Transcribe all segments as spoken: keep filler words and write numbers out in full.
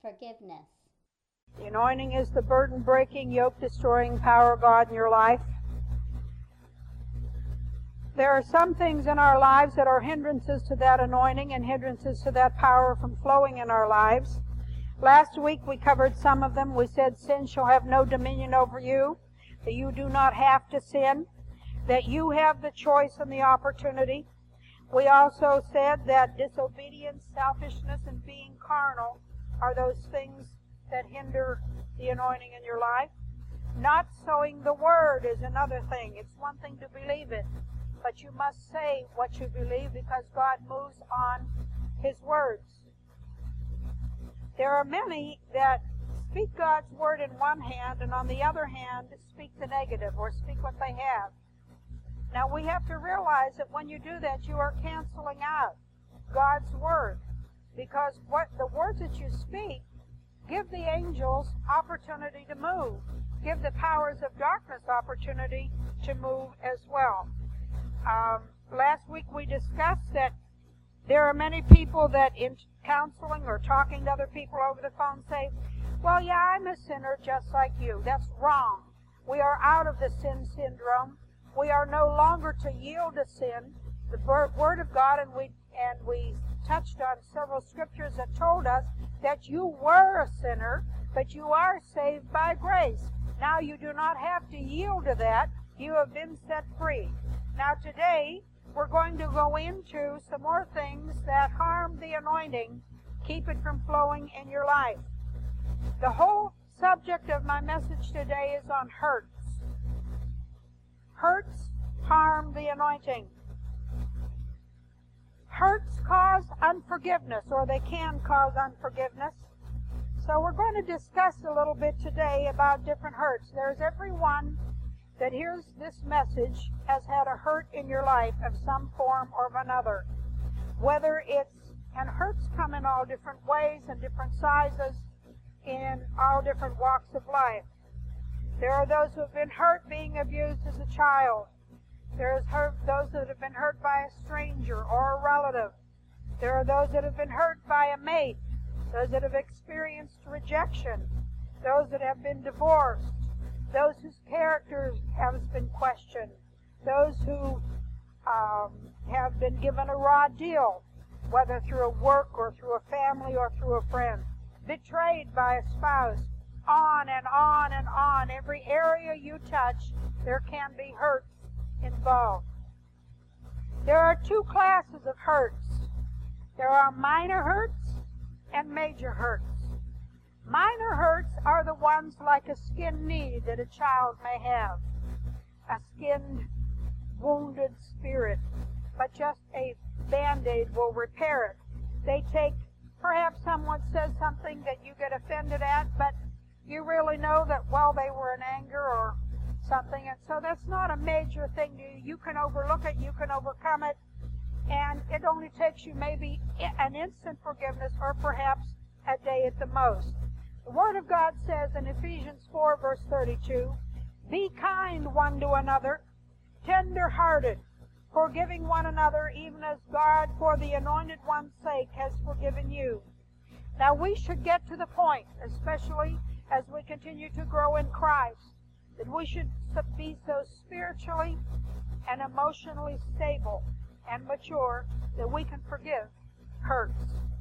forgiveness. The anointing is the burden-breaking, yoke-destroying power of God in your life. There are some things in our lives that are hindrances to that anointing and hindrances to that power from flowing in our lives. Last week we covered some of them. We said sin shall have no dominion over you, that you do not have to sin, that you have the choice and the opportunity. We also said that disobedience, selfishness, and being carnal are those things that hinder the anointing in your life. Not sowing the word is another thing. It's one thing to believe it, but you must say what you believe because God moves on His words. There are many that speak God's word in one hand and on the other hand speak the negative or speak what they have. Now we have to realize that when you do that, you are canceling out God's word, because what the words that you speak give the angels opportunity to move, give the powers of darkness opportunity to move as well. Um, last week we discussed that there are many people that in counseling or talking to other people over the phone say, well, yeah, I'm a sinner just like you. That's wrong. We are out of the sin syndrome. We are no longer to yield to sin. The Word of God, and we and we touched on several scriptures that told us that you were a sinner, but you are saved by grace. Now you do not have to yield to that. You have been set free. Now today, we're going to go into some more things that harm the anointing, keep it from flowing in your life. The whole subject of my message today is on hurts. Hurts harm the anointing. Hurts cause unforgiveness, or they can cause unforgiveness. So we're going to discuss a little bit today about different hurts. There's everyone that hears this message has had a hurt in your life of some form or of another. Whether it's, and hurts come in all different ways and different sizes in all different walks of life. There are those who have been hurt being abused as a child. There's hurt, those that have been hurt by a stranger or a relative. There are those that have been hurt by a mate, those that have experienced rejection, those that have been divorced, those whose character has been questioned, those who um, have been given a raw deal, whether through a work or through a family or through a friend, betrayed by a spouse, on and on and on. Every area you touch, there can be hurts involved. There are two classes of hurts. There are minor hurts and major hurts. Minor hurts are the ones like a skinned knee that a child may have, a skinned, wounded spirit, but just a Band-Aid will repair it. They take, perhaps someone says something that you get offended at, but you really know that, well, they were in anger or something, and so that's not a major thing to you. You can overlook it, you can overcome it, and it only takes you maybe an instant forgiveness or perhaps a day at the most. The Word of God says in Ephesians four, verse thirty-two, be kind one to another, tender-hearted, forgiving one another, even as God, for the anointed one's sake, has forgiven you. Now, we should get to the point, especially as we continue to grow in Christ, that we should be so spiritually and emotionally stable and mature that we can forgive hurts.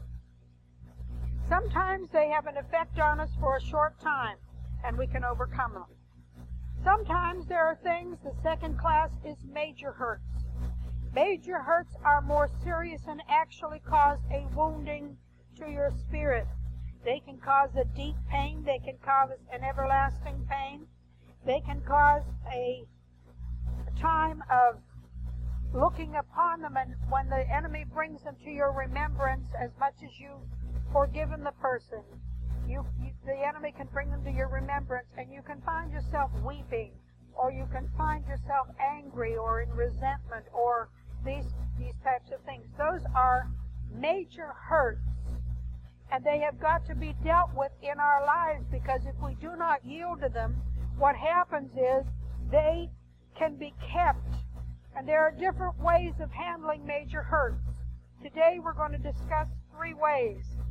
Sometimes they have an effect on us for a short time, and we can overcome them. Sometimes there are things, the second class is major hurts. Major hurts are more serious and actually cause a wounding to your spirit. They can cause a deep pain. They can cause an everlasting pain. They can cause a, a time of looking upon them, and when the enemy brings them to your remembrance, as much as you've forgiven the person, you, you, the enemy can bring them to your remembrance, and you can find yourself weeping, or you can find yourself angry or in resentment, or these, these types of things. Those are major hurts, and they have got to be dealt with in our lives, because if we do not yield to them, what happens is they can be kept. And there are different ways of handling major hurts. Today we're going to discuss three ways.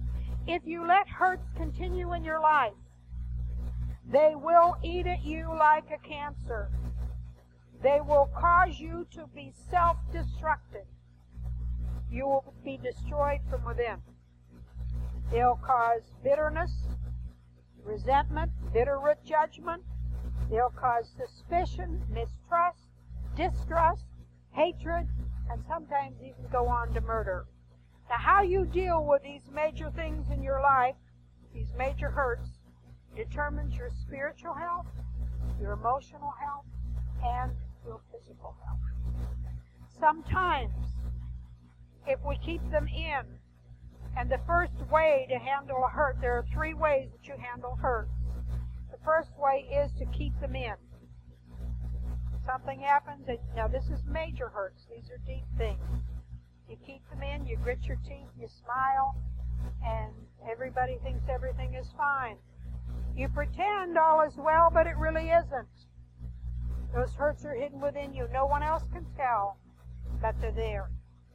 If you let hurts continue in your life, they will eat at you like a cancer. They will cause you to be self-destructive. You will be destroyed from within. They'll cause bitterness, resentment, bitter judgment. They'll cause suspicion, mistrust, distrust, hatred, and sometimes even go on to murder. Now, how you deal with these major things in your life, these major hurts, determines your spiritual health, your emotional health, and your physical health. Sometimes, if we keep them in, and the first way to handle a hurt, there are three ways that you handle hurts. The first way is to keep them in. Something happens, and now this is major hurts. These are deep things. You keep them in, you grit your teeth, you smile, and everybody thinks everything is fine. You pretend all is well, but it really isn't. Those hurts are hidden within you. No one else can tell, but they're there.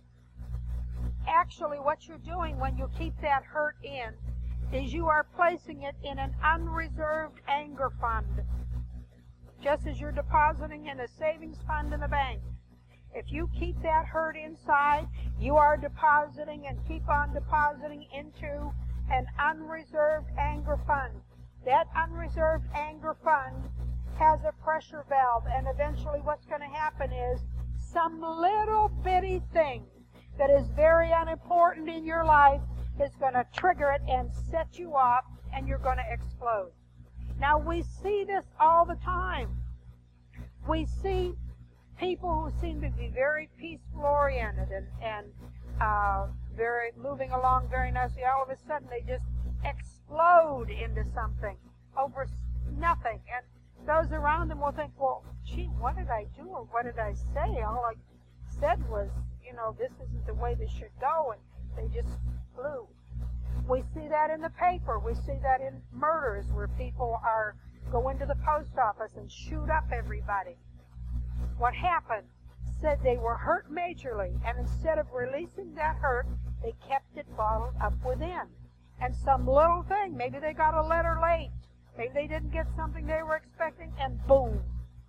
Actually, what you're doing when you keep that hurt in is you are placing it in an unreserved anger fund, just as you're depositing in a savings fund in a bank. If you keep that hurt inside, you are depositing and keep on depositing into an unreserved anger fund. That unreserved anger fund has a pressure valve, and eventually what's going to happen is some little bitty thing that is very unimportant in your life is going to trigger it and set you off, and you're going to explode. Now, we see this all the time. We see people who seem to be very peaceful-oriented and, and uh, very moving along very nicely. All of a sudden, they just explode into something over nothing. And those around them will think, well, gee, what did I do or what did I say? All I said was, you know, this isn't the way this should go, and they just flew. We see that in the paper. We see that in murders where people are go into the post office and shoot up everybody. What happened? Said they were hurt majorly, and instead of releasing that hurt, they kept it bottled up within. And some little thing, maybe they got a letter late, maybe they didn't get something they were expecting, and boom.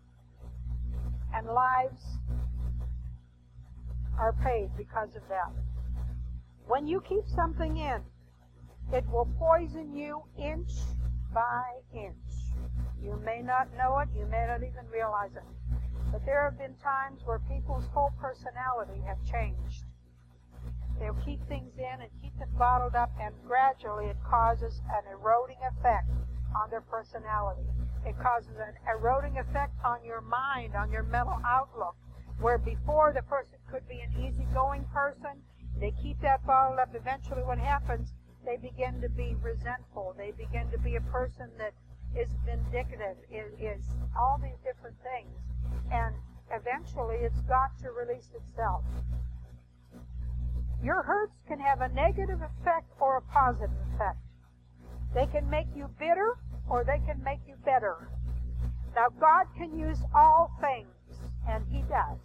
And lives are paid because of that. When you keep something in, it will poison you inch by inch. You may not know it, you may not even realize it. But there have been times where people's whole personality have changed. They'll keep things in and keep them bottled up, and gradually it causes an eroding effect on their personality. It causes an eroding effect on your mind, on your mental outlook, where before the person could be an easygoing person, they keep that bottled up. Eventually what happens, they begin to be resentful. They begin to be a person that is vindictive, is, is all these different things. And eventually it's got to release itself. Your hurts can have a negative effect or a positive effect. They can make you bitter or they can make you better. Now, God can use all things, and He does.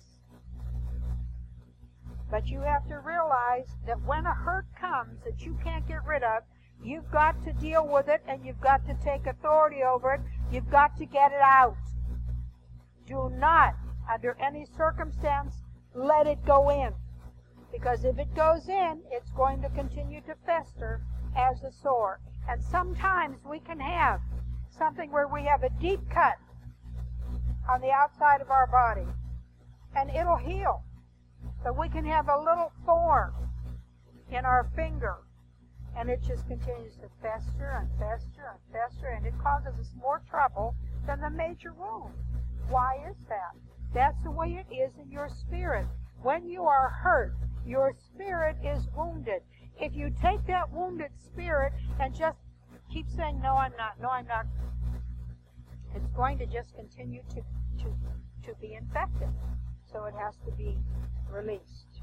But you have to realize that when a hurt comes that you can't get rid of, you've got to deal with it, and you've got to take authority over it. You've got to get it out. Do not, under any circumstance, let it go in. Because if it goes in, it's going to continue to fester as a sore. And sometimes we can have something where we have a deep cut on the outside of our body, and it'll heal. But we can have a little thorn in our finger, and it just continues to fester and fester and fester, and it causes us more trouble than the major wound. Why is that? That's the way it is in your spirit. When you are hurt, your spirit is wounded. If you take that wounded spirit and just keep saying, no, I'm not, no, I'm not, it's going to just continue to, to, to be infected. So it has to be released.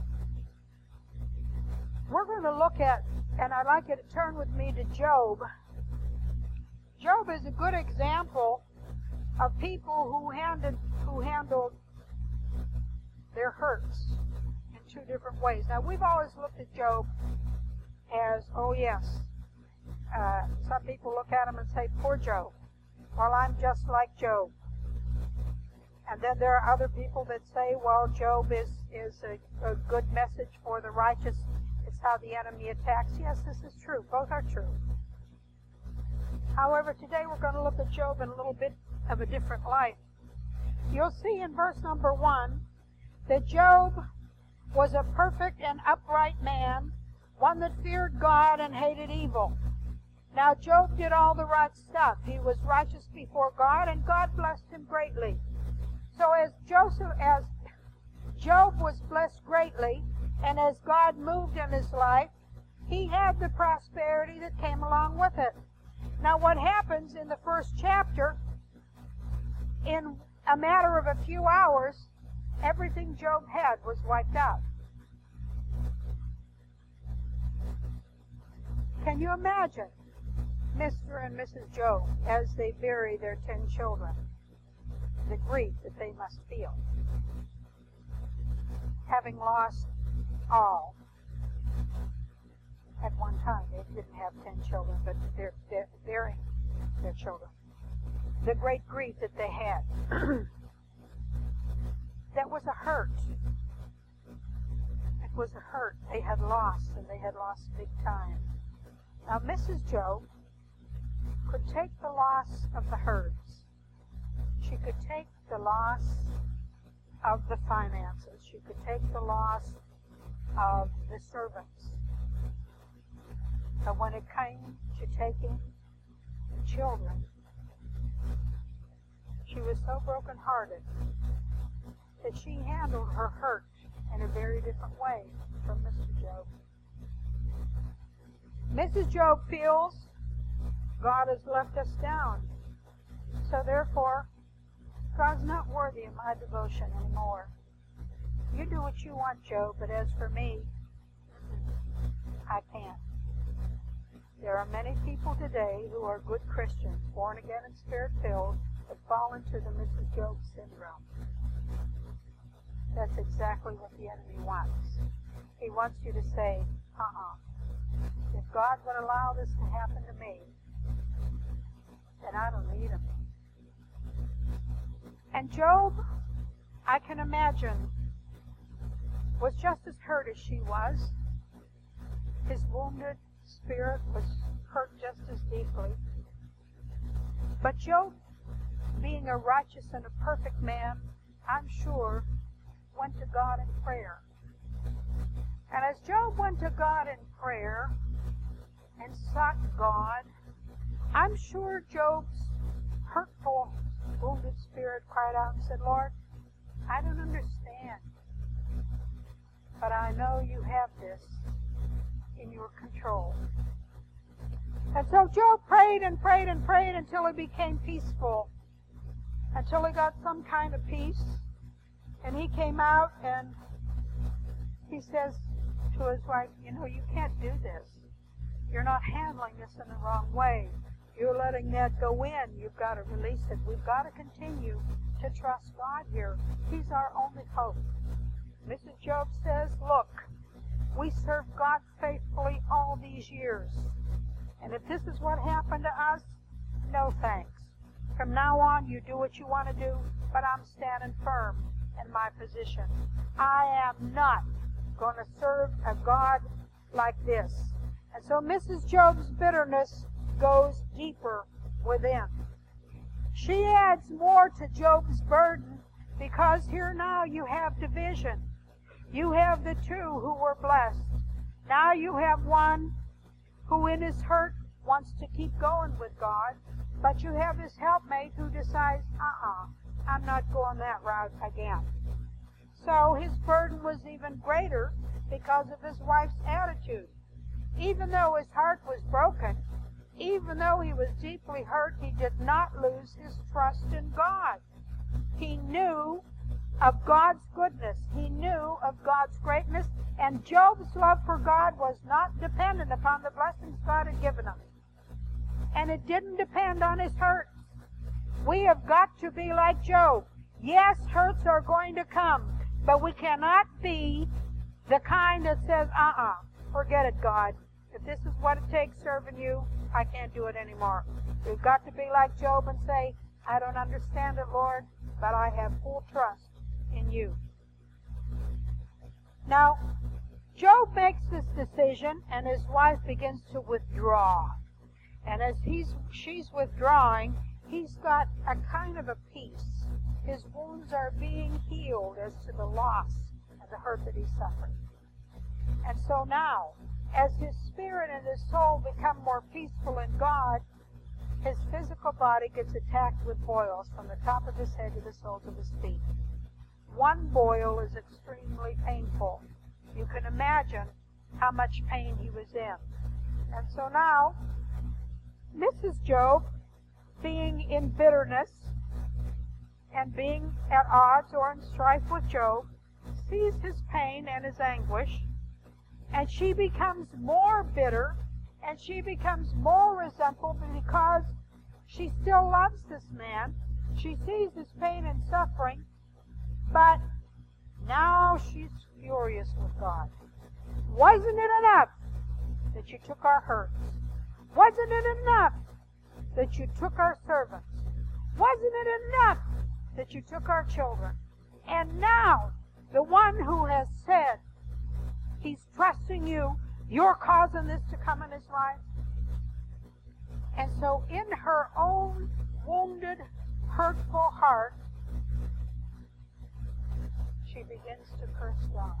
We're going to look at, and I'd like you to turn with me to Job. Job is a good example of people who handled, who handled their hurts in two different ways. Now, we've always looked at Job as, oh yes, uh, some people look at him and say, poor Job. Well, I'm just like Job. And then there are other people that say, well, Job is, is a, a good message for the righteous. It's how the enemy attacks. Yes, this is true. Both are true. However, today we're going to look at Job in a little bit of a different light. You'll see in verse number one that Job was a perfect and upright man, one that feared God and hated evil. Now, Job did all the right stuff. He was righteous before God, and God blessed him greatly. So as Joseph, as Job was blessed greatly, and as God moved in his life, he had the prosperity that came along with it. Now, what happens in the first chapter, in a matter of a few hours, everything Job had was wiped out. Can you imagine Mister and Missus Job as they bury their ten children? The grief that they must feel, having lost all at one time. They didn't have ten children, but they're, they're burying their children. The great grief that they had. That was a hurt. It was a hurt. They had lost, and they had lost big time. Now, Missus Job could take the loss of the herds. She could take the loss of the finances. She could take the loss of the servants. But when it came to taking the children, she was so brokenhearted that she handled her hurt in a very different way from Mister Job. Missus Job feels God has left us down. So therefore, God's not worthy of my devotion anymore. You do what you want, Job, but as for me, I can't. There are many people today who are good Christians, born again and spirit-filled, that fall into the Missus Job syndrome. That's exactly what the enemy wants. He wants you to say, uh-uh. If God would allow this to happen to me, then I don't need him. And Job, I can imagine, was just as hurt as she was. His wounded spirit was hurt just as deeply. But Job, being a righteous and a perfect man, I'm sure, went to God in prayer. And as Job went to God in prayer and sought God, I'm sure Job's hurtful, wounded spirit cried out and said, Lord, I don't understand, but I know you have this in your control. And so Job prayed and prayed and prayed until he became peaceful, until he got some kind of peace. And he came out and he says to his wife, you know, you can't do this. You're not handling this in the wrong way. You're letting that go in. You've got to release it. We've got to continue to trust God here. He's our only hope. Missus Job says, look, we served God faithfully all these years. And if this is what happened to us, no thanks. From now on, you do what you want to do, but I'm standing firm in my position. I am not going to serve a God like this. And so Missus Job's bitterness goes deeper within. She adds more to Job's burden because here now you have division. You have the two who were blessed. Now you have one who in his hurt wants to keep going with God, but you have his helpmate who decides, uh-uh, I'm not going that route again. So his burden was even greater because of his wife's attitude. Even though his heart was broken, even though he was deeply hurt, he did not lose his trust in God. He knew of God's goodness. He knew of God's greatness. And Job's love for God was not dependent upon the blessings God had given him. And it didn't depend on his hurts. We have got to be like Job. Yes, hurts are going to come, but we cannot be the kind that says, uh-uh, forget it, God. If if this is what it takes serving you, I can't do it anymore. We've got to be like Job and say, I don't understand it, Lord, but I have full trust in you. Now, Job makes this decision, and his wife begins to withdraw. And as he's she's withdrawing, he's got a kind of a peace. His wounds are being healed as to the loss and the hurt that he suffered. And so now, as his spirit and his soul become more peaceful in God, his physical body gets attacked with boils from the top of his head to the soles of his feet. One boil is extremely painful. You can imagine how much pain he was in. And so now, Missus Job, being in bitterness and being at odds or in strife with Job, sees his pain and his anguish, and she becomes more bitter, and she becomes more resentful because she still loves this man. She sees his pain and suffering, but now she's furious with God. Wasn't it enough that you took our hurts? Wasn't it enough that you took our servants? Wasn't it enough that you took our children? And now, the one who has said he's trusting you, you're causing this to come in his life. And so in her own wounded, hurtful heart, she begins to curse God.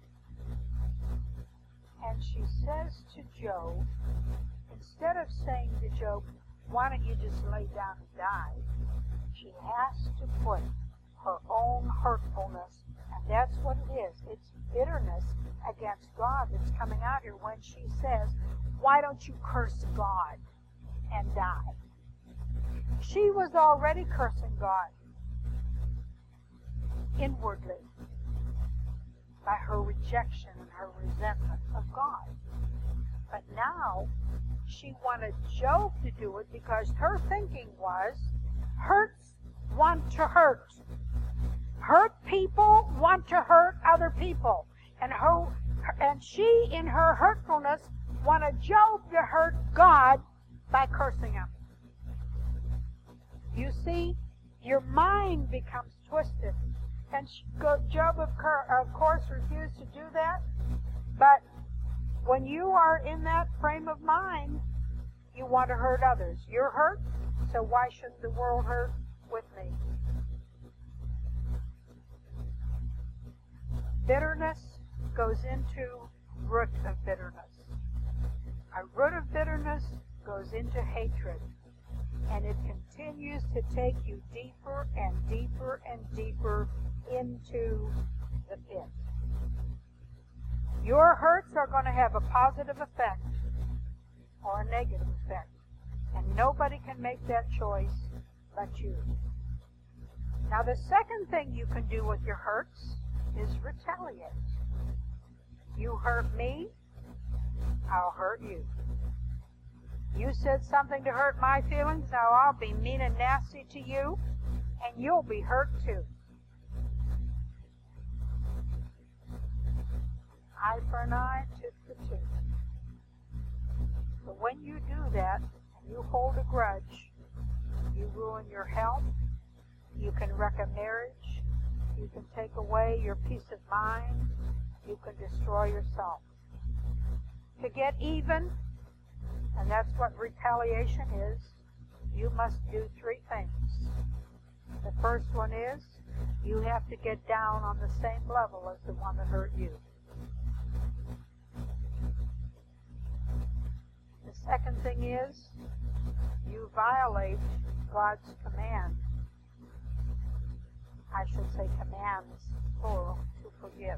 And she says to Job, instead of saying to Job, why don't you just lay down and die? She has to put her own hurtfulness, and that's what it is. It's bitterness against God that's coming out here when she says, why don't you curse God and die? She was already cursing God inwardly by her rejection and her resentment of God. But now she wanted Job to do it because her thinking was, hurts want to hurt. Hurt people want to hurt other people. And her, and she, in her hurtfulness, wanted Job to hurt God by cursing him. You see, your mind becomes twisted. And Job, of course, refused to do that. But when you are in that frame of mind, you want to hurt others. You're hurt, so why shouldn't the world hurt with me? Bitterness goes into root of bitterness. A root of bitterness goes into hatred. And it continues to take you deeper and deeper and deeper into the pit. Your hurts are going to have a positive effect or a negative effect. And nobody can make that choice but you. Now the second thing you can do with your hurts is retaliate. You hurt me, I'll hurt you. You said something to hurt my feelings, now I'll be mean and nasty to you, and you'll be hurt too. Eye for an eye, tooth for tooth. But when you do that, and you hold a grudge, you ruin your health, you can wreck a marriage, you can take away your peace of mind, you can destroy yourself. To get even, and that's what retaliation is, you must do three things. The first one is, you have to get down on the same level as the one that hurt you. The second thing is, you violate God's command. I should say commands, plural, to forgive.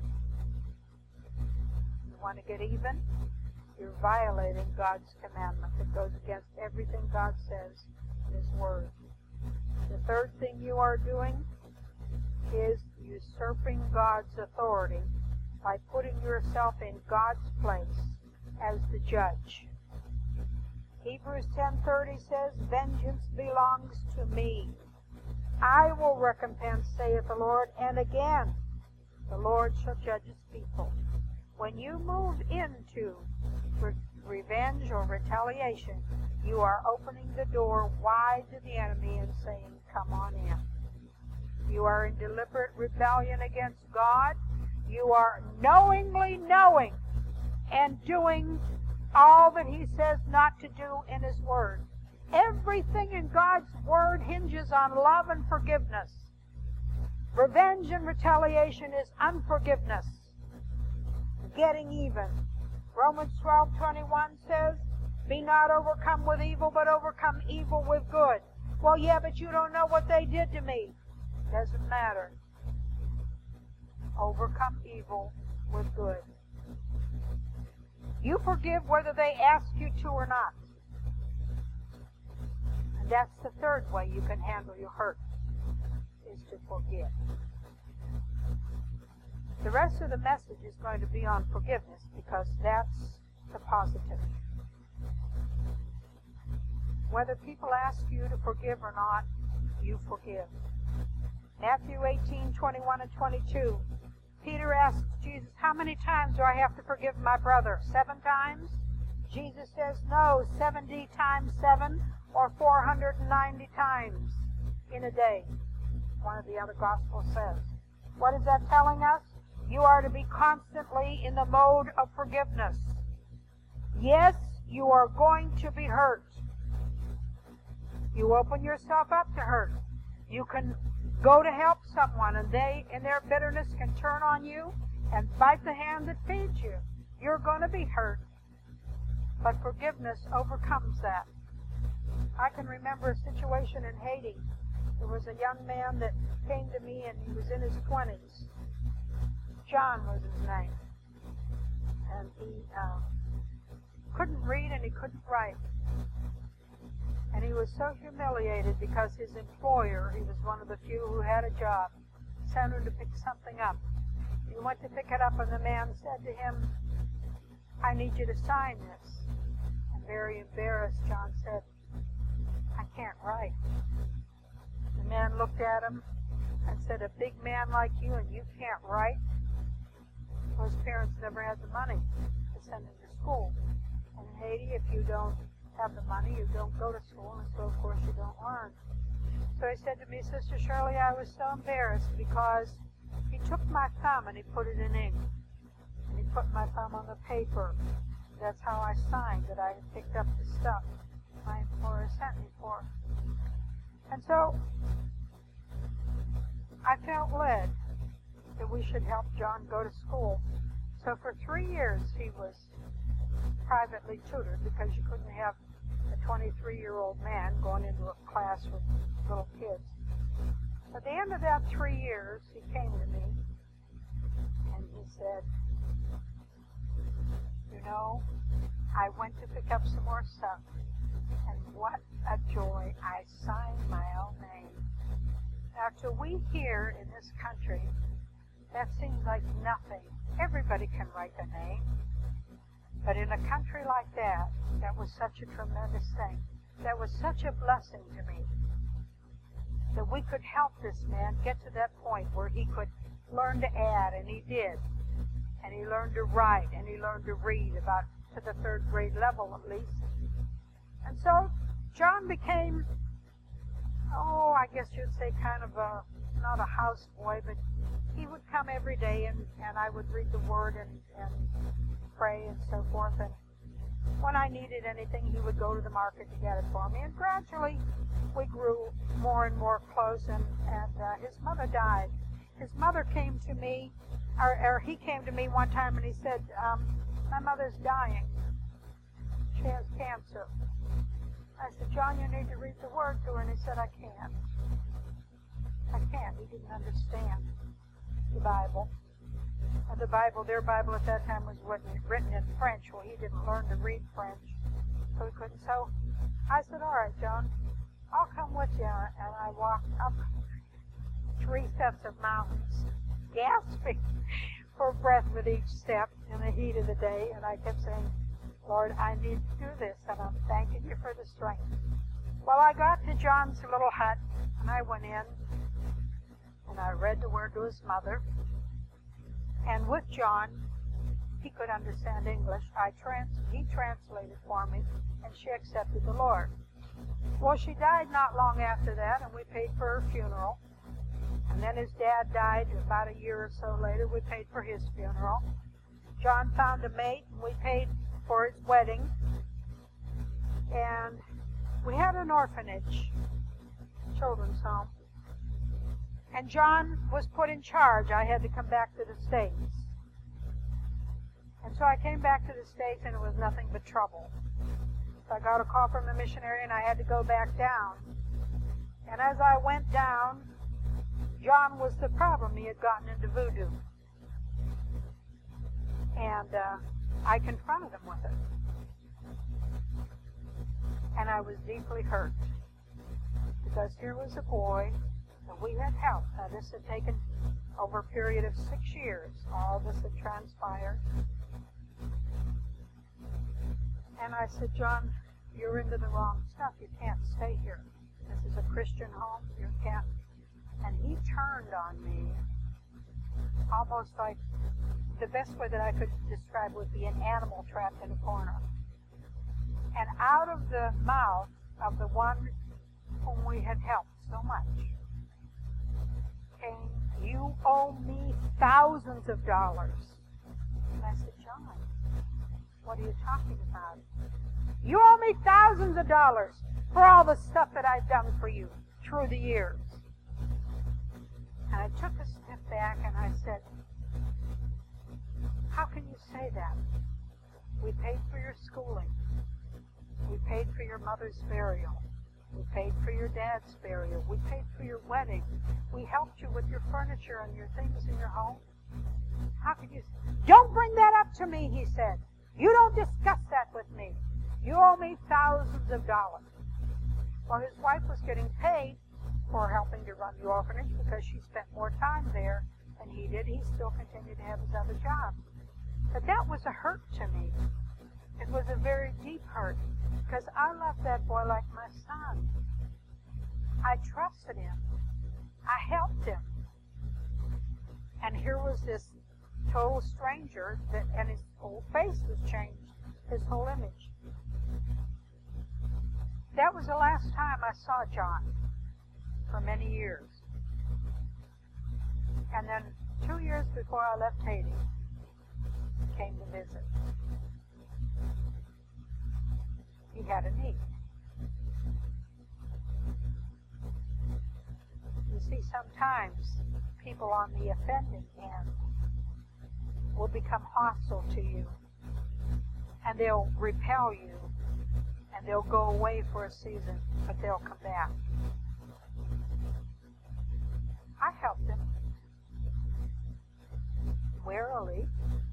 You want to get even? You're violating God's commandment that goes against everything God says in His Word. The third thing you are doing is usurping God's authority by putting yourself in God's place as the judge. Hebrews ten thirty says, vengeance belongs to me. I will recompense, saith the Lord, and again the Lord shall judge His people. When you move into revenge or retaliation, you are opening the door wide to the enemy and saying, come on in. You are in deliberate rebellion against God. You are knowingly knowing and doing all that He says not to do in His Word. Everything in God's Word hinges on love and forgiveness. Revenge and retaliation is unforgiveness, getting even. Romans twelve twenty-one says, be not overcome with evil, but overcome evil with good. Well, yeah, but you don't know what they did to me. Doesn't matter. Overcome evil with good. You forgive whether they ask you to or not. And that's the third way you can handle your hurt, is to forgive. The rest of the message is going to be on forgiveness because that's the positive. Whether people ask you to forgive or not, you forgive. Matthew eighteen twenty-one and twenty-two. Peter asked Jesus, how many times do I have to forgive my brother? Seven times? Jesus says, no, seventy times seven, or four hundred ninety times in a day. One of the other Gospels says. What is that telling us? You are to be constantly in the mode of forgiveness. Yes, you are going to be hurt. You open yourself up to hurt. You can go to help someone, and they, in their bitterness, can turn on you and bite the hand that feeds you. You're going to be hurt. But forgiveness overcomes that. I can remember a situation in Haiti. There was a young man that came to me, and he was in his twenties. John was his name. And he uh, couldn't read and he couldn't write. And he was so humiliated because his employer, he was one of the few who had a job, sent him to pick something up. He went to pick it up, and the man said to him, I need you to sign this. And very embarrassed, John said, I can't write. The man looked at him and said, a big man like you and you can't write? Well, his parents never had the money to send him to school. And in Haiti, if you don't have the money, you don't go to school, and so of course you don't learn. So he said to me, Sister Shirley, I was so embarrassed because he took my thumb and he put it in ink. And he put my thumb on the paper. That's how I signed that I had picked up the stuff my employer sent me for. And so I felt led that we should help John go to school. So for three years he was privately tutored, because you couldn't have a twenty-three-year-old man going into a class with little kids. At the end of that three years, he came to me and he said, you know, I went to pick up some more stuff, and what a joy, I signed my own name. Now, to we here in this country, that seems like nothing. Everybody can write their name. But in a country like that, that was such a tremendous thing. That was such a blessing to me. That we could help this man get to that point where he could learn to add, and he did. And he learned to write, and he learned to read, about to the third grade level at least. And so John became, oh, I guess you'd say kind of a, not a houseboy, but he would come every day, and, and I would read the Word and, and pray and so forth. And when I needed anything, he would go to the market to get it for me. And gradually, we grew more and more close, and, and uh, his mother died. His mother came to me, or, or he came to me one time, and he said, um, my mother's dying. She has cancer. I said, John, you need to read the Word to her. And he said, I can't. I can't. He didn't understand the Bible. And the Bible, their Bible at that time was written, written in French. Well, he didn't learn to read French, so he couldn't. So I said, all right, John, I'll come with you. And I walked up three sets of mountains, gasping for breath with each step in the heat of the day. And I kept saying, Lord, I need to do this, and I'm thanking you for the strength. Well, I got to John's little hut, and I went in, and I read the Word to his mother. And with John, he could understand English. I trans he translated for me, and she accepted the Lord. Well, she died not long after that, and we paid for her funeral. And then his dad died about a year or so later. We paid for his funeral. John found a mate, and we paid for his wedding. And we had an orphanage, children's home. And John was put in charge. I had to come back to the States. And so I came back to the States, and it was nothing but trouble. So I got a call from the missionary, and I had to go back down. And as I went down, John was the problem. He had gotten into voodoo. And uh, I confronted him with it. And I was deeply hurt. Because here was a boy that we had helped. Now, this had taken over a period of six years. All this had transpired. And I said, John, you're into the wrong stuff. You can't stay here. This is a Christian home. You can't. And he turned on me almost like, the best way that I could describe would be an animal trapped in a corner. And out of the mouth of the one whom we had helped so much came, you owe me thousands of dollars. And I said, John, what are you talking about? You owe me thousands of dollars for all the stuff that I've done for you through the years. And I took a step back and I said, how can you say that? We paid for your schooling. We paid for your mother's burial. We paid for your dad's burial. We paid for your wedding. We helped you with your furniture and your things in your home. How can you? Don't bring that up to me, he said. You don't discuss that with me. You owe me thousands of dollars. Well, his wife was getting paid for helping to run the orphanage because she spent more time there than he did. He still continued to have his other job. But that was a hurt to me. It was a very deep hurt because I loved that boy like my son. I trusted him. I helped him. And here was this total stranger, that, and his whole face was changed, his whole image. That was the last time I saw John for many years. And then two years before I left Haiti, he came to visit. He had a need. You see, sometimes people on the offending end will become hostile to you, and they'll repel you, and they'll go away for a season, but they'll come back. I helped him warily,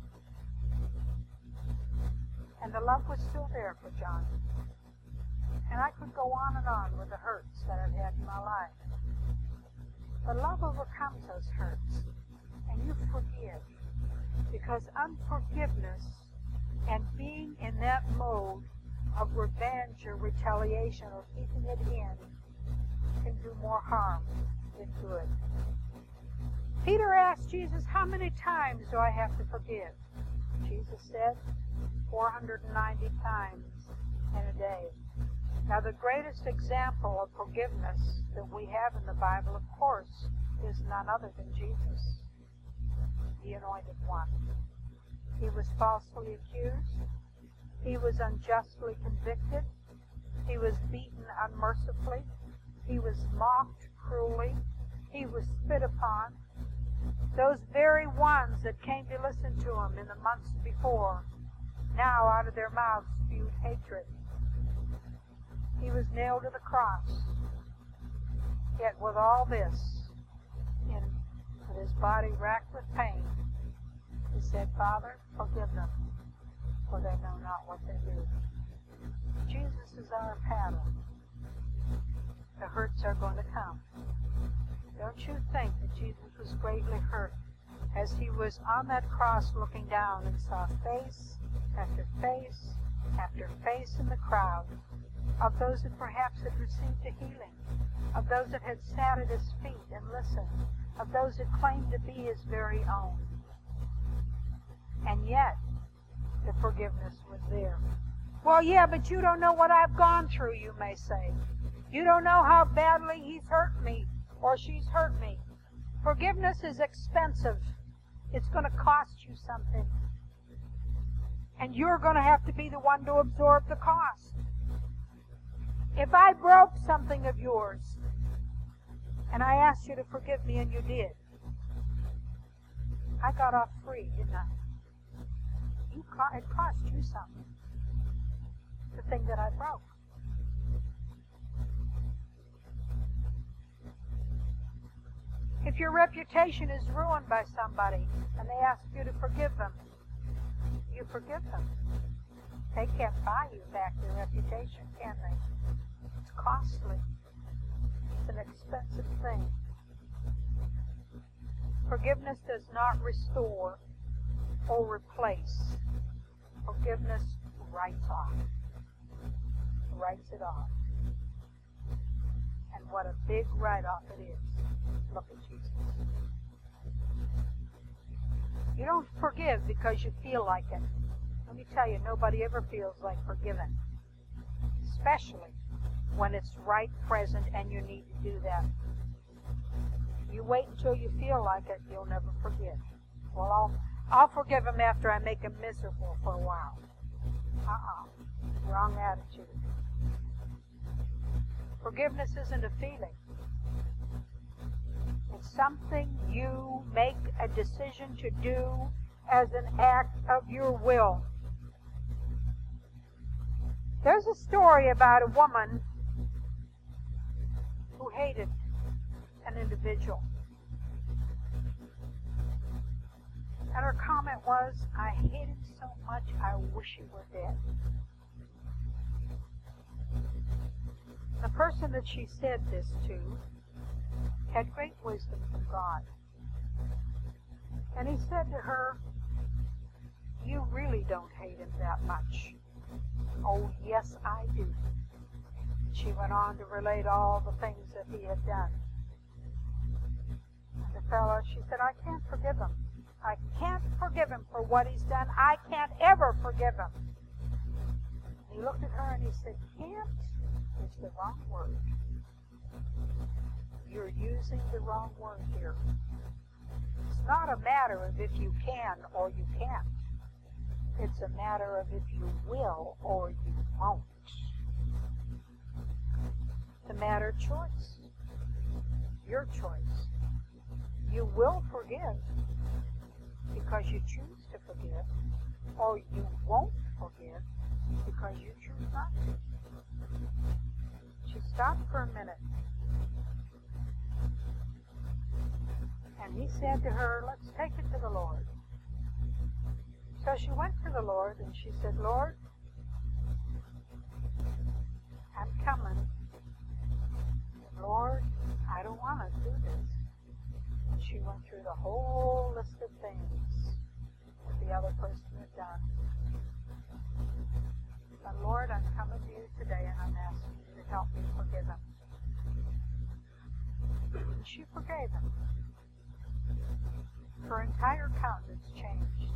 and the love was still there for John. And I could go on and on with the hurts that I've had in my life. But love overcomes those hurts, and you forgive. Because unforgiveness and being in that mode of revenge or retaliation or keeping it in can do more harm than good. Peter asked Jesus, how many times do I have to forgive? Jesus said, four hundred ninety times in a day. Now, the greatest example of forgiveness that we have in the Bible, of course, is none other than Jesus, the Anointed One. He was falsely accused. He was unjustly convicted. He was beaten unmercifully. He was mocked cruelly. He was spit upon. Those very ones that came to listen to him in the months before, now out of their mouths spewed hatred. He was nailed to the cross. Yet with all this, in, with his body racked with pain, he said, Father, forgive them, for they know not what they do. Jesus is our paddle. The hurts are going to come. Don't you think that Jesus was greatly hurt as he was on that cross looking down and saw face after face after face in the crowd of those that perhaps had received a healing, of those that had sat at his feet and listened, of those that claimed to be his very own. And yet, the forgiveness was there. Well, yeah, but you don't know what I've gone through, you may say. You don't know how badly he's hurt me or she's hurt me. Forgiveness is expensive. It's going to cost you something. And you're going to have to be the one to absorb the cost. If I broke something of yours and I asked you to forgive me and you did, I got off free, didn't I? You co- it cost you something. The thing that I broke. If your reputation is ruined by somebody and they ask you to forgive them, you forgive them. They can't buy you back their reputation, can they? It's costly. It's an expensive thing. Forgiveness does not restore or replace. Forgiveness writes off. Writes it off. And what a big write-off it is. Look at Jesus. You don't forgive because you feel like it. Let me tell you, nobody ever feels like forgiven. Especially when it's right present and you need to do that. You wait until you feel like it, you'll never forgive. Well, I'll, I'll forgive him after I make him miserable for a while. Uh-uh. Wrong attitude. Forgiveness isn't a feeling. It's something you make a decision to do as an act of your will. There's a story about a woman who hated an individual. And her comment was, I hate him so much, I wish he were dead. The person that she said this to had great wisdom from God. And he said to her, you really don't hate him that much. Oh, yes, I do. She went on to relate all the things that he had done. And the fellow, she said, I can't forgive him. I can't forgive him for what he's done. I can't ever forgive him. He looked at her and he said, can't is the wrong word. You're using the wrong word here. It's not a matter of if you can or you can't. It's a matter of if you will or you won't. It's a matter of choice. Your choice. You will forgive because you choose to forgive, or you won't forgive because you choose not to. She stopped for a minute. And he said to her, let's take it to the Lord. So she went to the Lord and she said, Lord, I'm coming. Lord, I don't want to do this. And she went through the whole list of things that the other person had done. But Lord, I'm coming to you today and I'm asking you to help me forgive him. And she forgave him. Her entire countenance changed.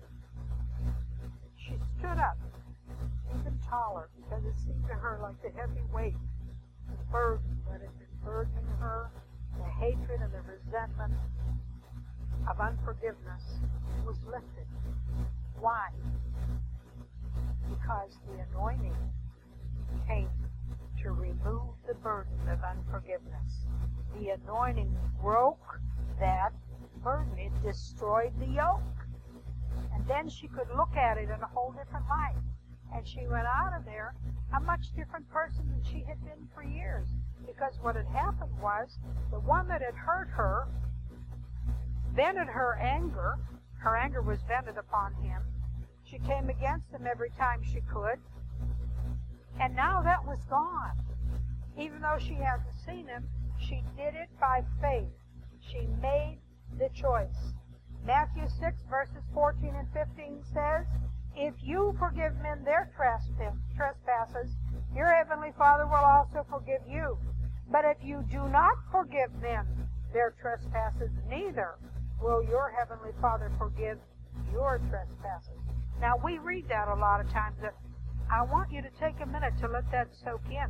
She stood up, even taller, because it seemed to her like the heavy weight, the burden that had been burdening her, the hatred and the resentment of unforgiveness was lifted. Why? Because the anointing came to remove the burden of unforgiveness. The anointing broke that burden. It destroyed the yoke. And then she could look at it in a whole different light. And she went out of there a much different person than she had been for years. Because what had happened was, the one that had hurt her vented her anger. Her anger was vented upon him. She came against him every time she could. And now that was gone. Even though she hadn't seen him, she did it by faith. She made the choice. Matthew six, verses fourteen and fifteen says, if you forgive men their trespasses, your heavenly Father will also forgive you. But if you do not forgive men their trespasses, neither will your heavenly Father forgive your trespasses. Now, we read that a lot of times, but I want you to take a minute to let that soak in.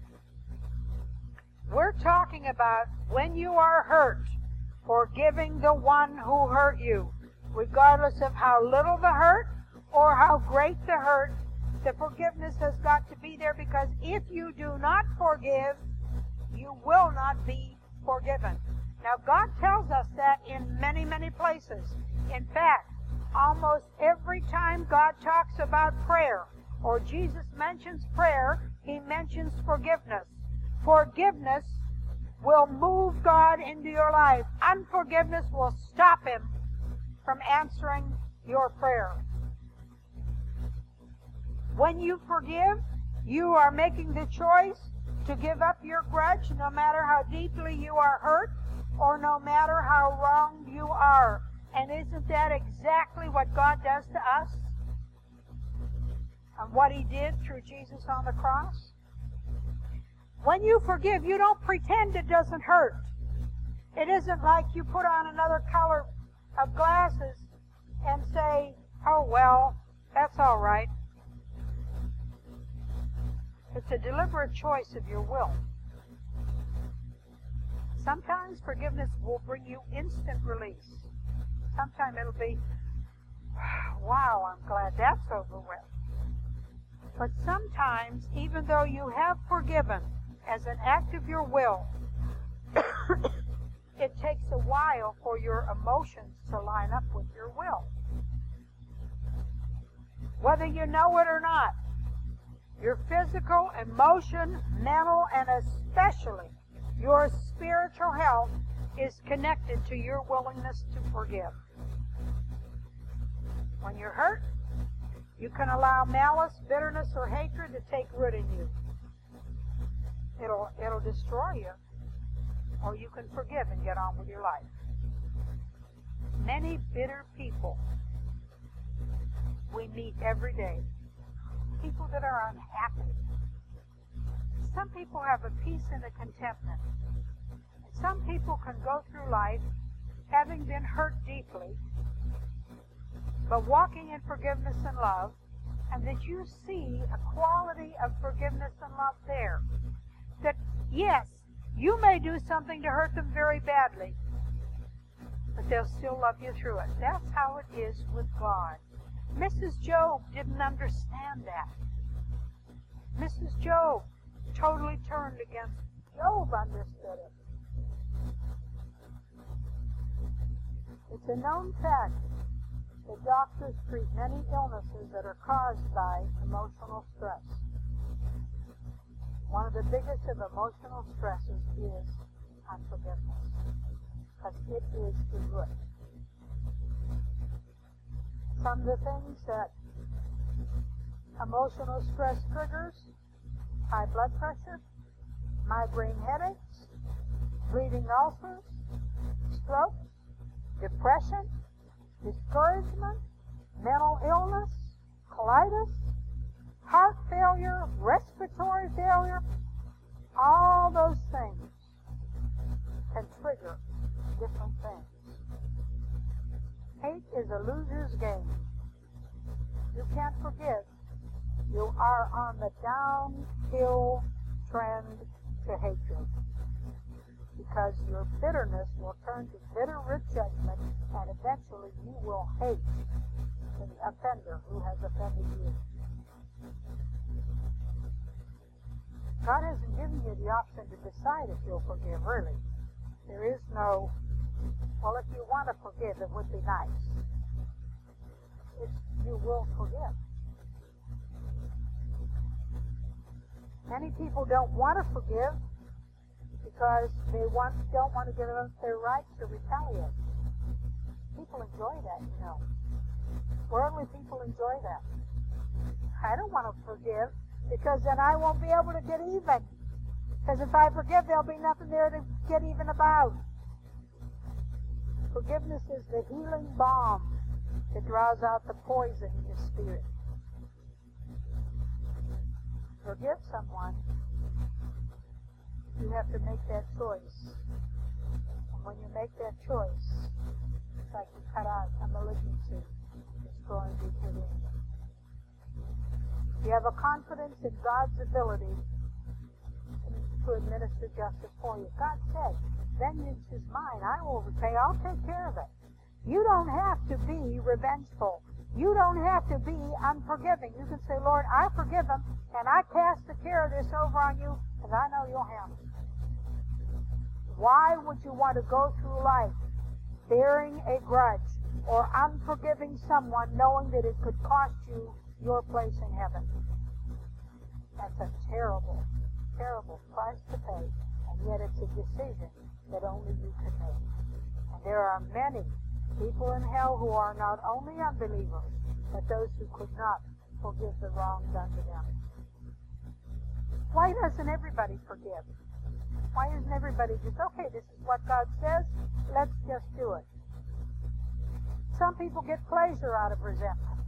We're talking about when you are hurt, forgiving the one who hurt you, regardless of how little the hurt or how great the hurt. The forgiveness has got to be there, because if you do not forgive, you will not be forgiven. Now, God tells us that in many, many places. In fact, almost every time God talks about prayer, or Jesus mentions prayer, he mentions forgiveness. Forgiveness will move God into your life. Unforgiveness will stop him from answering your prayer. When you forgive, you are making the choice to give up your grudge, no matter how deeply you are hurt, or no matter how wrong you are. And isn't that exactly what God does to us? And what he did through Jesus on the cross? When you forgive, you don't pretend it doesn't hurt. It isn't like you put on another color of glasses and say, oh, well, that's all right. It's a deliberate choice of your will. Sometimes forgiveness will bring you instant release. Sometimes it'll be, wow, I'm glad that's over with. But sometimes, even though you have forgiven as an act of your will, it takes a while for your emotions to line up with your will. Whether you know it or not, your physical, emotion, mental, and especially your spiritual health is connected to your willingness to forgive. When you're hurt, you can allow malice, bitterness, or hatred to take root in you. It'll, it'll destroy you. Or you can forgive and get on with your life. Many bitter people we meet every day. People that are unhappy. Some people have a peace and a contentment. Some people can go through life having been hurt deeply, but walking in forgiveness and love, and that you see a quality of forgiveness and love there. That, yes, you may do something to hurt them very badly, but they'll still love you through it. That's how it is with God. Missus Job didn't understand that. Missus Job totally turned against Job, understood it. It's a known fact that doctors treat many illnesses that are caused by emotional stress. One of the biggest of emotional stresses is unforgiveness, because it is the root. Some of the things that emotional stress triggers: high blood pressure, migraine headaches, bleeding ulcers, strokes, depression, discouragement, mental illness, colitis, heart failure, respiratory failure. All those things can trigger different things. Hate is a loser's game. You can't forgive. You are on the downhill trend to hatred, because your bitterness will turn to bitter root judgment, and eventually you will hate the offender who has offended you. God hasn't given you the option to decide if you'll forgive, really. There is no, well, if you want to forgive, it would be nice. It's, you will forgive. Many people don't want to forgive because they want, don't want to give up their rights to retaliate. People enjoy that, you know. Worldly people enjoy that. I don't want to forgive because then I won't be able to get even. Because if I forgive, there'll be nothing there to get even about. Forgiveness is the healing balm that draws out the poison in your spirit. Forgive someone, you have to make that choice. And when you make that choice, it's like you cut out a malignancy destroying you within. You have a confidence in God's ability to administer justice for you. God said, vengeance is mine. I will repay. I'll take care of it. You don't have to be revengeful. You don't have to be unforgiving. You can say, Lord, I forgive him, and I cast the care of this over on you, because I know you'll handle it. Why would you want to go through life bearing a grudge or unforgiving someone knowing that it could cost you your place in heaven? That's a terrible, terrible price to pay, and yet it's a decision that only you can make. And there are many people in hell who are not only unbelievers, but those who could not forgive the wrong done to them. Why doesn't everybody forgive? Why isn't everybody just, okay, this is what God says, let's just do it? Some people get pleasure out of resentment.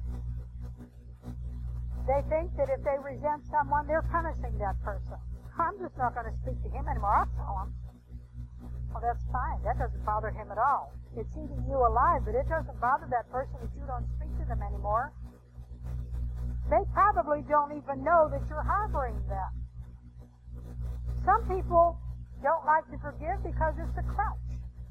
They think that if they resent someone, they're punishing that person. I'm just not going to speak to him anymore. I'll tell him. Well, that's fine. That doesn't bother him at all. It's eating you alive, but it doesn't bother that person that you don't speak to them anymore. They probably don't even know that you're harboring them. Some people don't like to forgive because it's a crutch.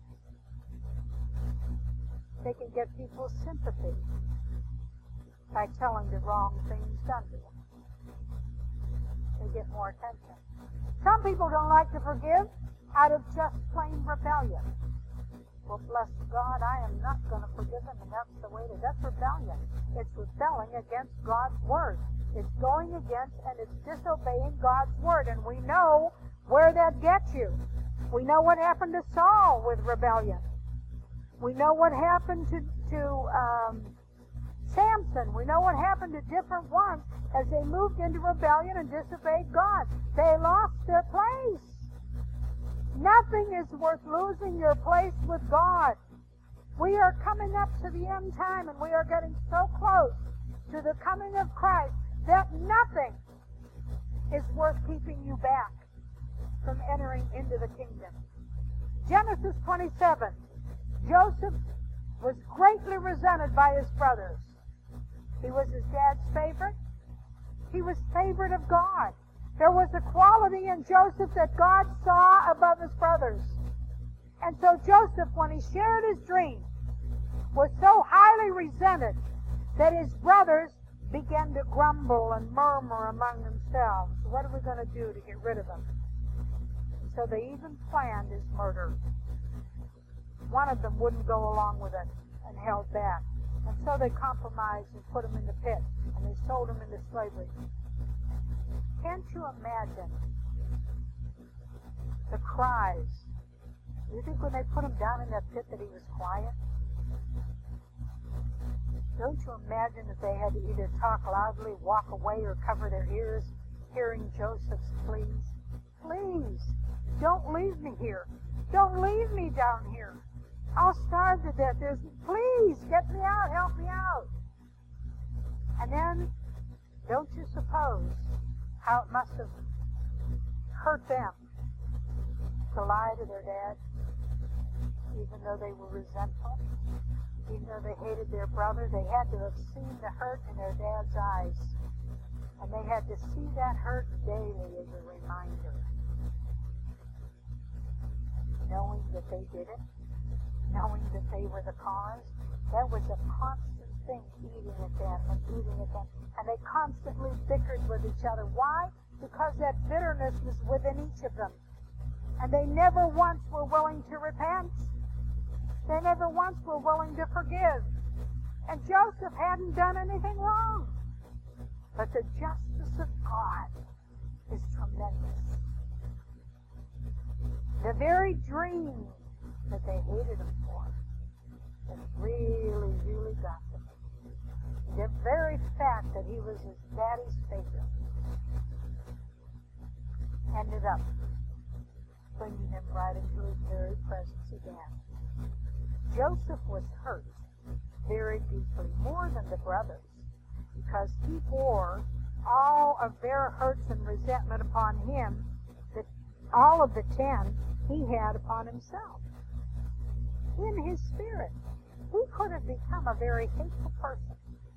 They can get people's sympathy by telling the wrong things done to them. They get more attention. Some people don't like to forgive out of just plain rebellion. Well, bless God, I am not going to forgive him, and that's the way to, that's rebellion. It's rebelling against God's word. It's going against and it's disobeying God's word, and we know where that gets you. We know what happened to Saul with rebellion. We know what happened to, to um, Samson. We know what happened to different ones as they moved into rebellion and disobeyed God. They lost their place. Nothing is worth losing your place with God. We are coming up to the end time, and we are getting so close to the coming of Christ that nothing is worth keeping you back from entering into the kingdom. Genesis twenty-seven. Joseph was greatly resented by his brothers. He was his dad's favorite. He was favored of God. There was a quality in Joseph that God saw above his brothers. And so Joseph, when he shared his dream, was so highly resented that his brothers began to grumble and murmur among themselves. What are we going to do to get rid of him? So they even planned his murder. One of them wouldn't go along with it and held back. And so they compromised and put him in the pit, and they sold him into slavery. Can't you imagine the cries? Do you think when they put him down in that pit that he was quiet? Don't you imagine that they had to either talk loudly, walk away, or cover their ears, hearing Joseph's pleas? Please, don't leave me here. Don't leave me down here. I'll starve to death. There's, please, get me out. Help me out. And then, don't you suppose how it must have hurt them to lie to their dad, even though they were resentful, even though they hated their brother? They had to have seen the hurt in their dad's eyes, and they had to see that hurt daily as a reminder, knowing that they did it, knowing that they were the cause. That was a constant thing, eating at them and eating at them. And they constantly bickered with each other. Why? Because that bitterness was within each of them. And they never once were willing to repent. They never once were willing to forgive. And Joseph hadn't done anything wrong. But the justice of God is tremendous. The very dream that they hated him for that really, really got them. The very fact that he was his daddy's favorite ended up bringing him right into his very presence again. Joseph was hurt very deeply, more than the brothers, because he bore all of their hurts and resentment upon him, that all of the ten he had upon himself. In his spirit. He could have become a very hateful person.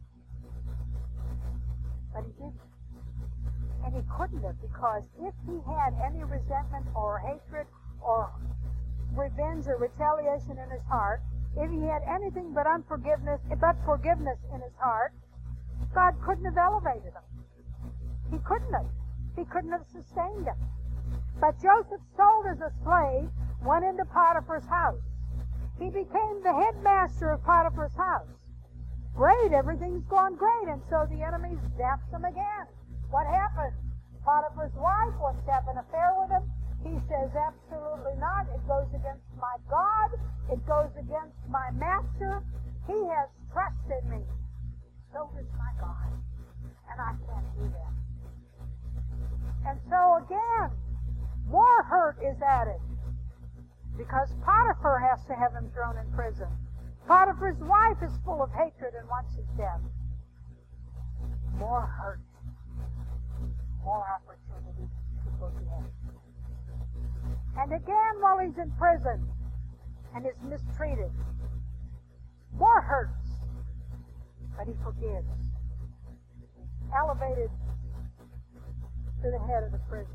But he didn't. And he couldn't have, because if he had any resentment or hatred or revenge or retaliation in his heart, if he had anything but unforgiveness, but forgiveness in his heart, God couldn't have elevated him. He couldn't have. He couldn't have sustained him. But Joseph, sold as a slave, went into Potiphar's house. He became the headmaster of Potiphar's house. Great, everything's gone great, and so the enemy zaps him again. What happened? Potiphar's wife wants to have an affair with him. He says, absolutely not. It goes against my God. It goes against my master. He has trust in me. So does my God. And I can't do that. And so again, more hurt is added, because Potiphar has to have him thrown in prison. Potiphar's wife is full of hatred and wants his death. More hurt. More opportunity to forgive. And again, while he's in prison and is mistreated, more hurts, but he forgives. Elevated to the head of the prison.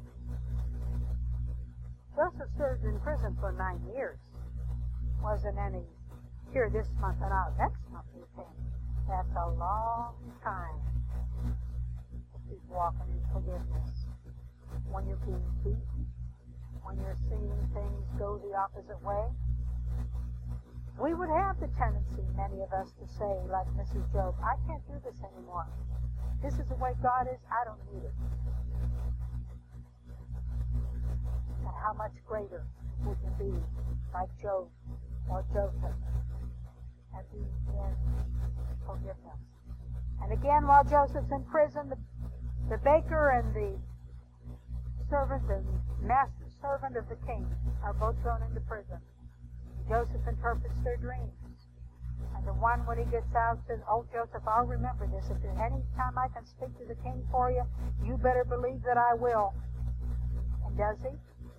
Joseph served in prison for nine years. Wasn't any here this month and out next month, you think. That's a long time to keep walking in forgiveness. When you're being beaten, when you're seeing things go the opposite way, we would have the tendency, many of us, to say, like Missus Job, I can't do this anymore. This is the way God is. I don't need it. And how much greater we can be like Job or Joseph and be in forgiveness. And again, while Joseph's in prison, the, the baker and the servant and master servant of the king are both thrown into prison. Joseph interprets their dreams. And the one, when he gets out, says, oh, Joseph, I'll remember this. If there's any time I can speak to the king for you, you better believe that I will. And does he?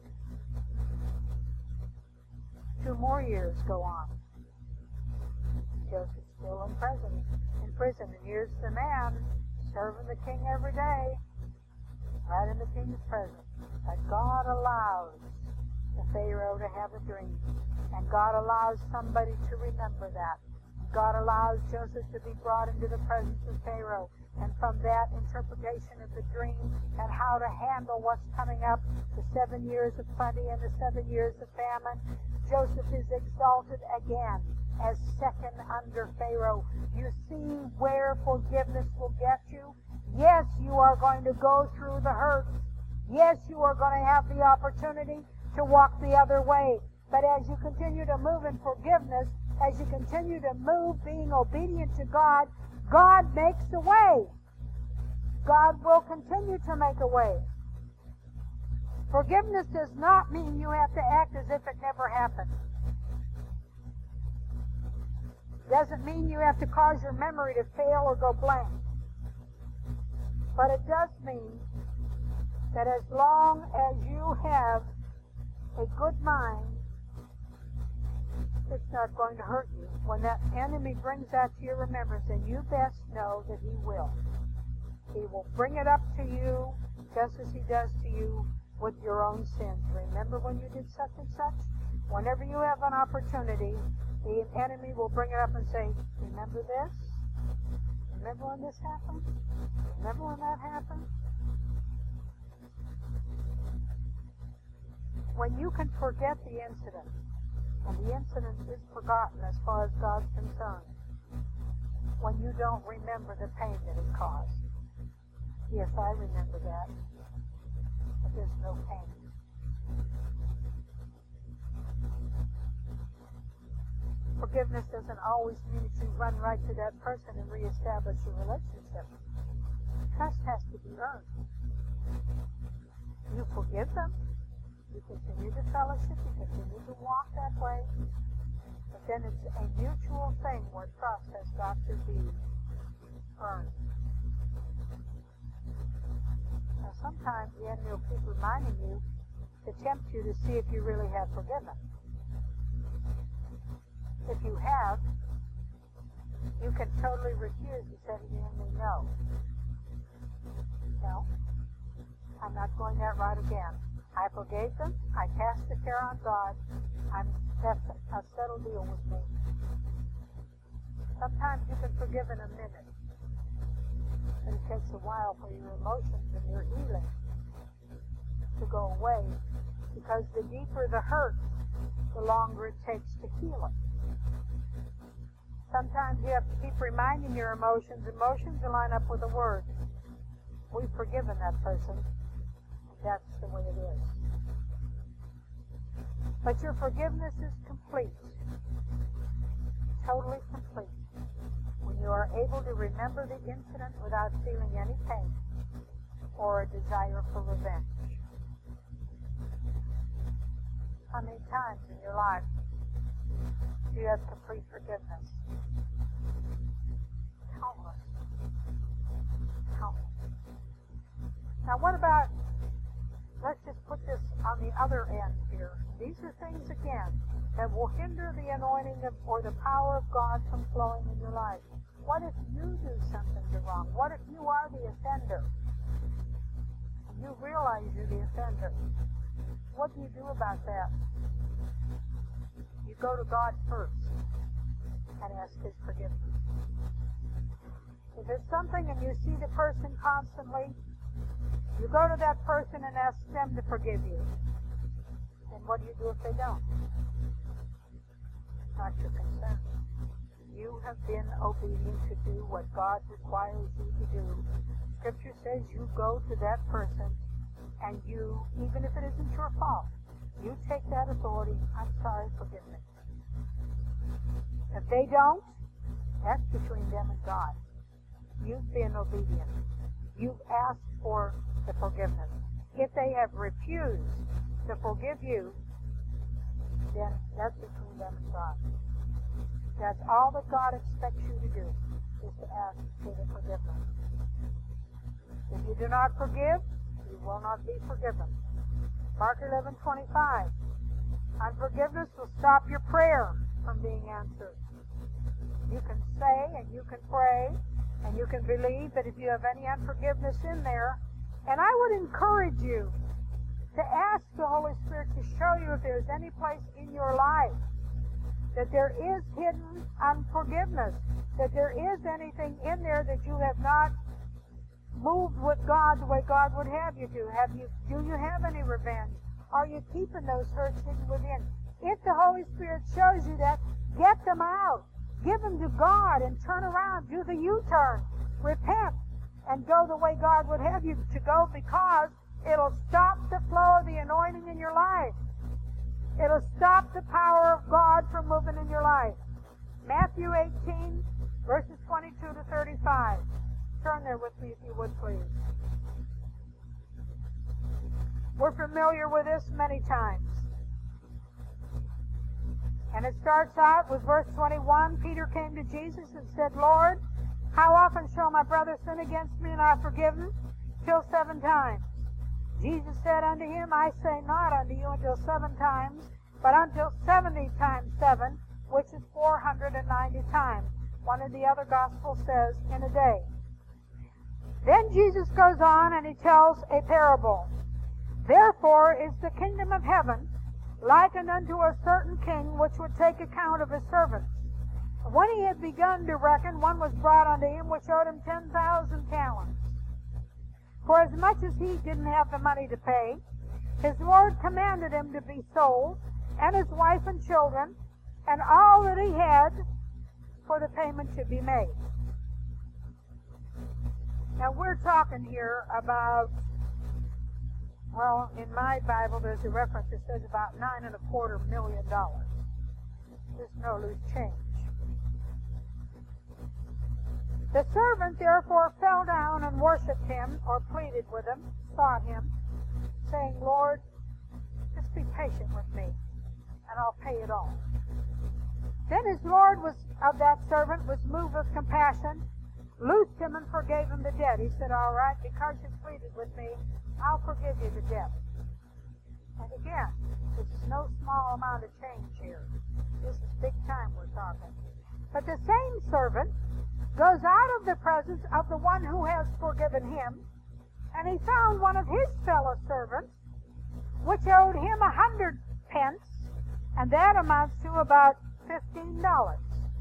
Two more years go on. Joseph's still in prison. In prison. And here's the man serving the king every day, right in the king's presence. But God allows the Pharaoh to have a dream. And God allows somebody to remember that. God allows Joseph to be brought into the presence of Pharaoh. And from that interpretation of the dream and how to handle what's coming up, the seven years of plenty and the seven years of famine, Joseph is exalted again as second under Pharaoh. You see where forgiveness will get you? Yes, you are going to go through the hurts. Yes, you are going to have the opportunity to walk the other way. But as you continue to move in forgiveness, as you continue to move being obedient to God, God makes a way. God will continue to make a way. Forgiveness does not mean you have to act as if it never happened. Doesn't mean you have to cause your memory to fail or go blank. But it does mean that as long as you have a good mind, it's not going to hurt you. When that enemy brings that to your remembrance, then you best know that he will. He will bring it up to you just as he does to you with your own sins. Remember when you did such and such? Whenever you have an opportunity, the enemy will bring it up and say, remember this? Remember when this happened? Remember when that happened? When you can forget the incident, and the incident is forgotten as far as God's concerned, when you don't remember the pain that it caused. Yes, I remember that, but there's no pain. Forgiveness doesn't always mean that you run right to that person and reestablish your relationship. Trust has to be earned. You forgive them. You continue to fellowship. You continue to walk that way. But then it's a mutual thing where trust has got to be earned. Now, sometimes the enemy will keep reminding you to tempt you to see if you really have forgiven. If you have, you can totally refuse to say to the enemy, no. No, I'm not going that route again. I forgave them. I cast the care on God. I'm, that's a, a settled deal with me. Sometimes you can forgive in a minute, but it takes a while for your emotions and your healing to go away, because the deeper the hurt, the longer it takes to heal it. Sometimes you have to keep reminding your emotions. Emotions will line up with a word. We've forgiven that person. That's the way it is. But your forgiveness is complete. Totally complete. When you are able to remember the incident without feeling any pain or a desire for revenge. How many times in your life do you have complete forgiveness? Countless. Countless. Now what about, let's just put this on the other end here. These are things, again, that will hinder the anointing of, or the power of God from flowing in your life. What if you do something wrong? What if you are the offender? And you realize you're the offender. What do you do about that? You go to God first and ask His forgiveness. If it's something and you see the person constantly, you go to that person and ask them to forgive you. And what do you do if they don't? Not your concern. You have been obedient to do what God requires you to do. Scripture says you go to that person and you, even if it isn't your fault, you take that authority. I'm sorry, forgive me. If they don't, that's between them and God. You've been obedient. You've asked for the forgiveness. If they have refused to forgive you, then that's between them and God. That's all that God expects you to do, is to ask for the forgiveness. If you do not forgive, you will not be forgiven. Mark eleven twenty-five. Unforgiveness will stop your prayer from being answered. You can say and you can pray and you can believe, but if you have any unforgiveness in there, and I would encourage you to ask the Holy Spirit to show you if there's any place in your life that there is hidden unforgiveness, that there is anything in there that you have not moved with God the way God would have you to. Have you? Do you have any revenge? Are you keeping those hurts hidden within? If the Holy Spirit shows you that, get them out. Give them to God and turn around. Do the U-turn. Repent and go the way God would have you to go, because it'll stop the flow of the anointing in your life. It'll stop the power of God from moving in your life. Matthew eighteen, verses twenty-two to thirty-five. Turn there with me if you would, please. We're familiar with this many times. And it starts out with verse twenty-one. Peter came to Jesus and said, Lord, how often shall my brother sin against me and I forgive him? Till seven times. Jesus said unto him, I say not unto you until seven times, but until seventy times seven, which is four hundred ninety times. One of the other Gospels says, in a day. Then Jesus goes on and he tells a parable. Therefore is the kingdom of heaven likened unto a certain king, which would take account of his servants. When he had begun to reckon, one was brought unto him which owed him ten thousand talents. For as much as he didn't have the money to pay, his Lord commanded him to be sold, and his wife and children, and all that he had, for the payment to be made. Now we're talking here about, well, in my Bible there's a reference that says about nine and a quarter million dollars. There's no loose change. The servant therefore fell down and worshipped him, or pleaded with him, sought him, saying, Lord, just be patient with me, and I'll pay it all. Then his Lord was of that servant was moved with compassion, loosed him and forgave him the debt. He said, all right, because you pleaded with me, I'll forgive you the debt. And again, This is no small amount of change here. This is big time we're talking. But the same servant goes out of the presence of the one who has forgiven him, and he found one of his fellow servants, which owed him a hundred pence, and that amounts to about fifteen dollars.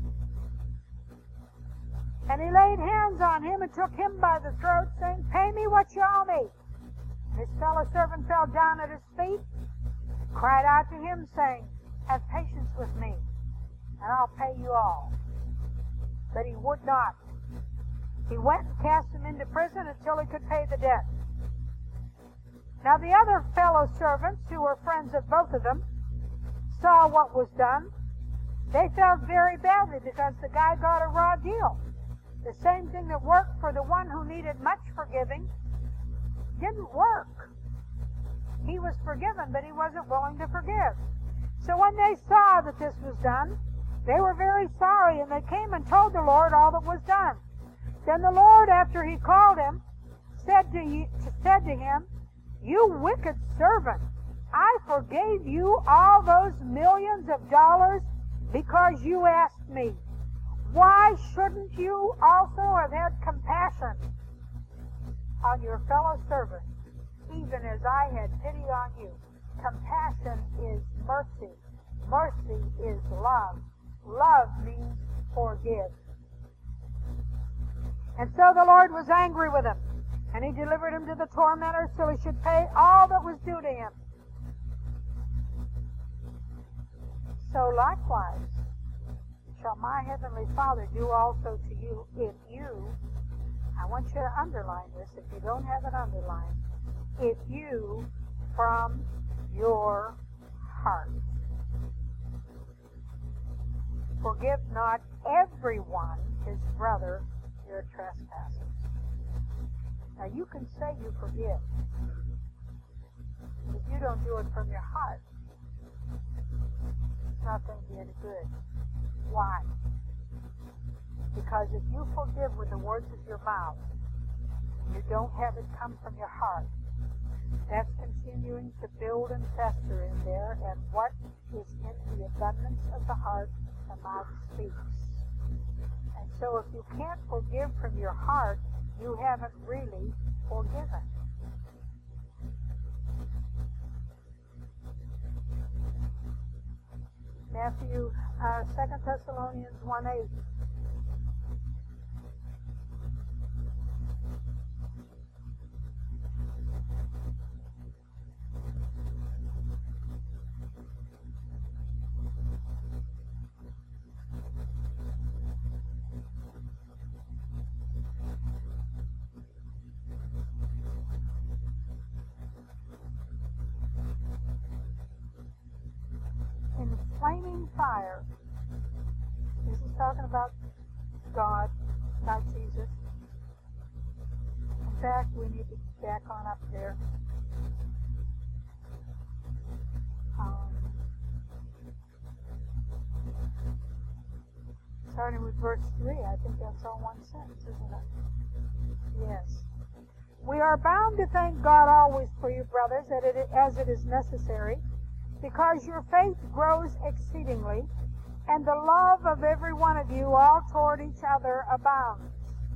And he laid hands on him and took him by the throat, saying, "Pay me what you owe me." His fellow servant fell down at his feet, cried out to him, saying, "Have patience with me, and I'll pay you all." But he would not. He went and cast him into prison until he could pay the debt. Now the other fellow servants, who were friends of both of them, saw what was done. They felt very badly because the guy got a raw deal. The same thing that worked for the one who needed much forgiving didn't work. He was forgiven, but he wasn't willing to forgive. So when they saw that this was done, they were very sorry, and they came and told the Lord all that was done. Then the Lord, after he called him, said to, you, said to him, "You wicked servant, I forgave you all those millions of dollars because you asked me. Why shouldn't you also have had compassion on your fellow servant, even as I had pity on you?" Compassion is mercy. Mercy is love. Love means forgive. And so the Lord was angry with him, and he delivered him to the tormentors till he should pay all that was due to him. So likewise shall my heavenly Father do also to you if you, I want you to underline this if you don't have it underlined, if you from your heart forgive not everyone his brother their trespasses. Now you can say you forgive, but if you don't do it from your heart, it's not going to be any good. Why? Because if you forgive with the words of your mouth, and you don't have it come from your heart, that's continuing to build and fester in there, and what is in the abundance of the heart, the mouth speaks. And so if you can't forgive from your heart, you haven't really forgiven. Matthew, uh, Second Thessalonians one eight. In flaming fire, this is talking about God, not Jesus. In fact, we need to back on up there. Um, starting with verse three, I think that's all one sentence, isn't it? Yes. We are bound to thank God always for you, brothers, that it, as it is necessary, because your faith grows exceedingly, and the love of every one of you all toward each other abounds,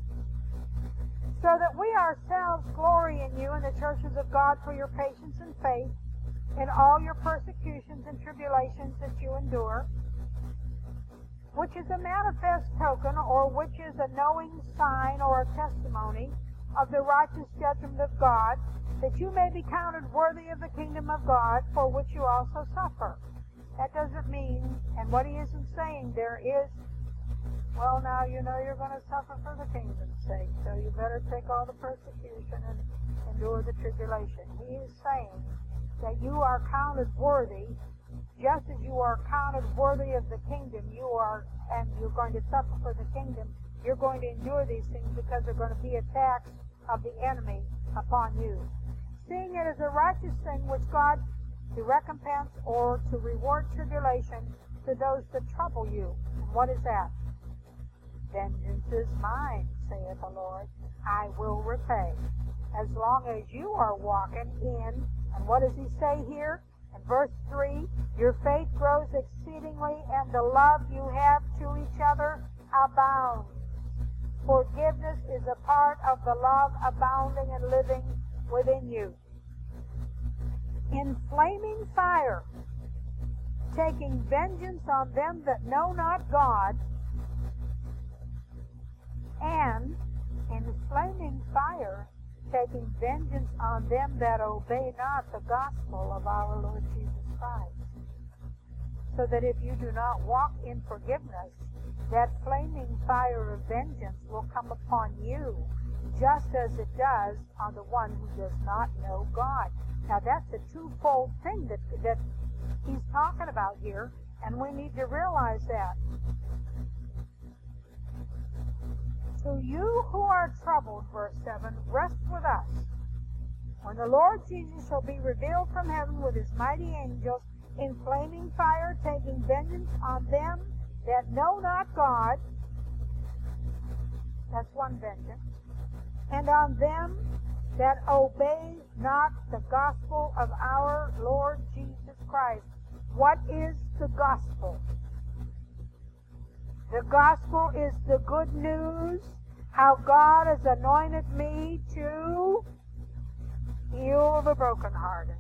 so that we ourselves glory in you in the churches of God for your patience and faith in all your persecutions and tribulations that you endure, which is a manifest token, or which is a knowing sign or a testimony of the righteous judgment of God, that you may be counted worthy of the kingdom of God, for which you also suffer. That doesn't mean, and what he isn't saying there is, well, now you know you're going to suffer for the kingdom's sake, so you better take all the persecution and endure the tribulation. He is saying that you are counted worthy, just as you are counted worthy of the kingdom, you are, and you're going to suffer for the kingdom, you're going to endure these things because they're going to be attacks of the enemy upon you. Seeing it as a righteous thing which God to recompense or to reward tribulation to those that trouble you. And what is that? Vengeance is mine, saith the Lord. I will repay. As long as you are walking in, and what does he say here? And verse three, your faith grows exceedingly, and the love you have to each other abounds. Forgiveness is a part of the love abounding and living within you. In flaming fire, taking vengeance on them that know not God, and in flaming fire, taking vengeance on them that obey not the gospel of our Lord Jesus Christ. So that if you do not walk in forgiveness, that flaming fire of vengeance will come upon you, just as it does on the one who does not know God. Now that's a twofold thing that, that he's talking about here, and we need to realize that. So you who are troubled, verse seven, rest with us. When the Lord Jesus shall be revealed from heaven with his mighty angels in flaming fire, taking vengeance on them that know not God, that's one vengeance, and on them that obey not the gospel of our Lord Jesus Christ. What is the gospel? The gospel is the good news, how God has anointed me to heal the brokenhearted.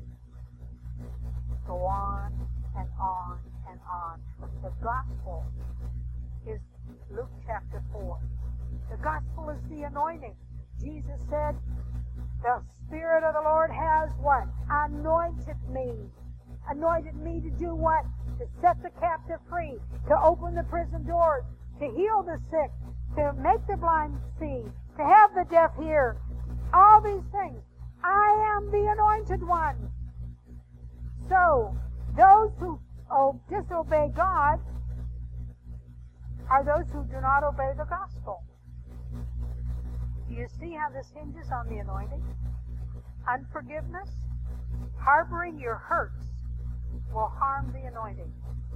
Go on and on and on. The gospel is Luke chapter four. The gospel is the anointing. Jesus said, the Spirit of the Lord has what? Anointed me. Anointed me to do what? To set the captive free, to open the prison doors, to heal the sick, to make the blind see, to have the deaf hear. All these things. I am the anointed one. So, those who oh, disobey God are those who do not obey the gospel. Do you see how this hinges on the anointing? Unforgiveness, harboring your hurts, will harm the anointing.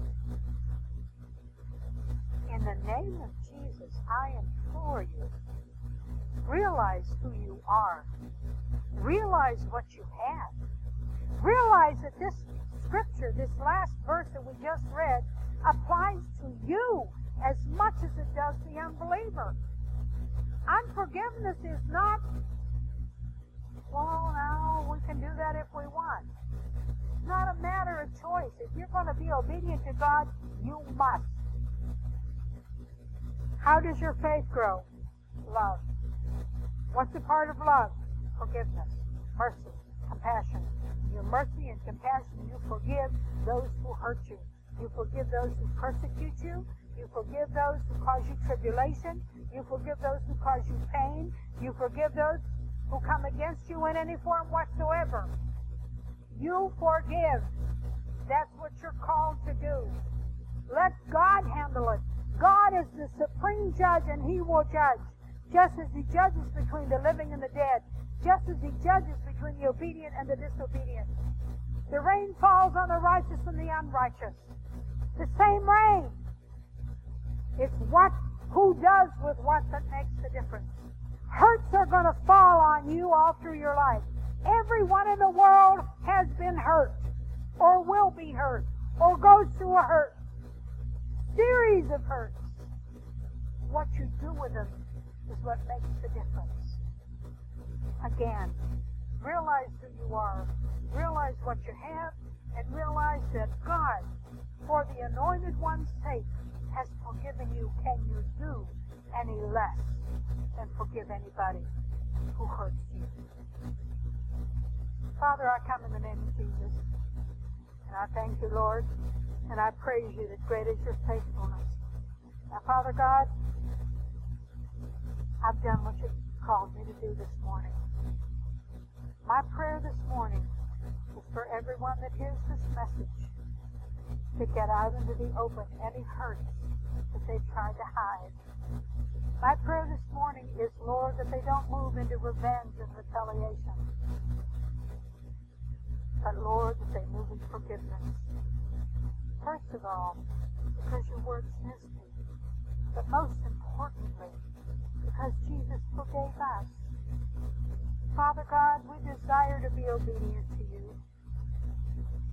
In the name of Jesus, I implore you, realize who you are. Realize what you have. Realize that this scripture, this last verse that we just read, applies to you as much as it does the unbeliever. Unforgiveness is not, well, now we can do that if we want. It's not a matter of choice. If you're going to be obedient to God, you must. How does your faith grow? Love. What's a part of love? Forgiveness, mercy, compassion. In your mercy and compassion, you forgive those who hurt you. You forgive those who persecute you. You forgive those who cause you tribulation. You forgive those who cause you pain. You forgive those who come against you in any form whatsoever. You forgive. That's what you're called to do. Let God handle it. God is the supreme judge, and he will judge. Just as he judges between the living and the dead. Just as he judges between the obedient and the disobedient. The rain falls on the righteous and the unrighteous. The same rain. It's what, who does with what that makes the difference. Hurts are going to fall on you all through your life. Everyone in the world has been hurt, or will be hurt, or goes through a hurt. Series of hurts. What you do with them is what makes the difference. Again, realize who you are. Realize what you have, and realize that God, for the anointed one's sake, has forgiven you. Can you do any less than forgive anybody who hurts you? Father, I come in the name of Jesus, and I thank you, Lord, and I praise you that great is your faithfulness. Now, Father God, I've done what you called me to do this morning. My prayer this morning is for everyone that hears this message to get out into the open any hurts that they've tried to hide. My prayer this morning is, Lord, that they don't move into revenge and retaliation, but, Lord, that they move in forgiveness. First of all, because your word says to, but most importantly, because Jesus forgave us. Father God, we desire to be obedient to you.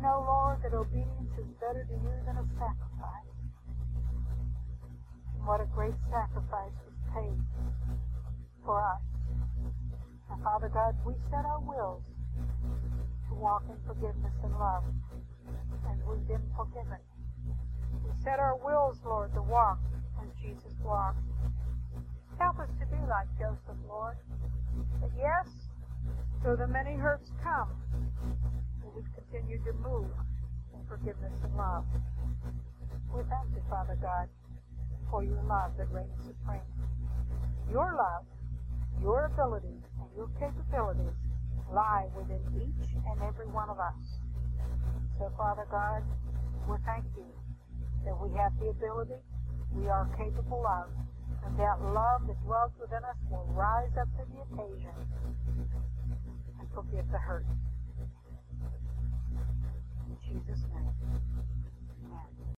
know, Lord, that obedience is better to you than a sacrifice. And what a great sacrifice was paid for us. And Father God, we set our wills to walk in forgiveness and love as we've been forgiven. We set our wills, Lord, to walk as Jesus walked. Help us to be like Joseph, Lord. That yes, though the many hurts come, we would continue to move in forgiveness and love. We thank you, Father God, for your love that reigns supreme. Your love, your abilities, and your capabilities lie within each and every one of us. So, Father God, we thank you that we have the ability, we are capable of, and that love that dwells within us will rise up to the occasion and forgive the hurt. In Jesus' name.